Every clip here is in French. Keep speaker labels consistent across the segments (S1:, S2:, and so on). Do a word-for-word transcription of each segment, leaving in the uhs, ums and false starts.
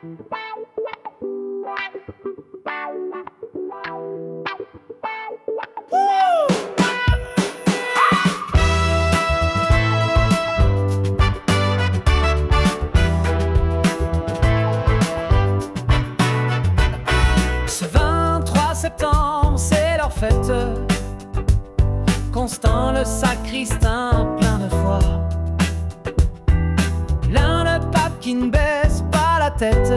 S1: Ce vingt-trois septembre, c'est leur fête. Constant le sacristain plein de foi, l'un le pape qui ne baisse pas la tête,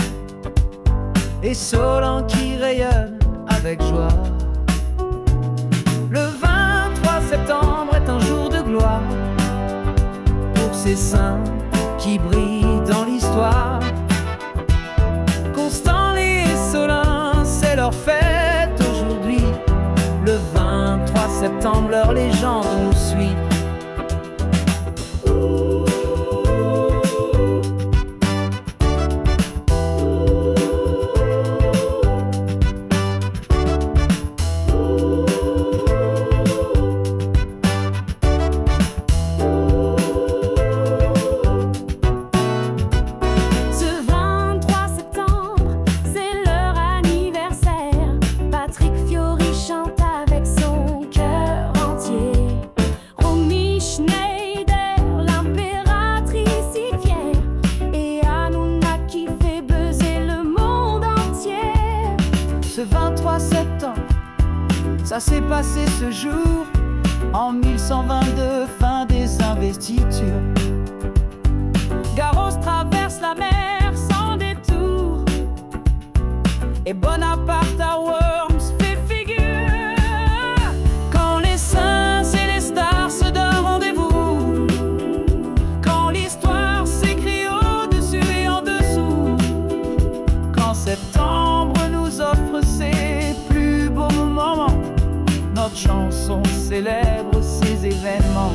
S1: et Solan qui rayonne avec joie. Le vingt-trois septembre est un jour de gloire pour ces saints qui brillent dans l'histoire. Constanlin et Solan, c'est leur fête aujourd'hui. Le vingt-trois septembre, leur légende nous suit. vingt-trois septembre, ça s'est passé ce jour en mille cent vingt-deux, fin des investitures. Garros traverse la mer sans détour et Bonaparte à Worms fait figure. Quand les saints et les stars se donnent rendez-vous, quand l'histoire s'écrit au-dessus et en dessous, quand septembre nous offre ses plus beaux moments, notre chanson célèbre ces événements.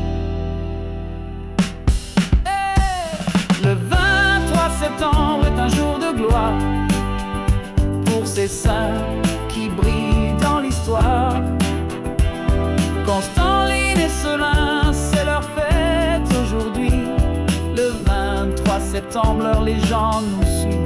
S1: Hey, le vingt-trois septembre est un jour de gloire pour ces saints qui brillent dans l'histoire. Constanlin et Solan, c'est leur fête aujourd'hui. Le vingt-trois septembre, leur légende nous suit.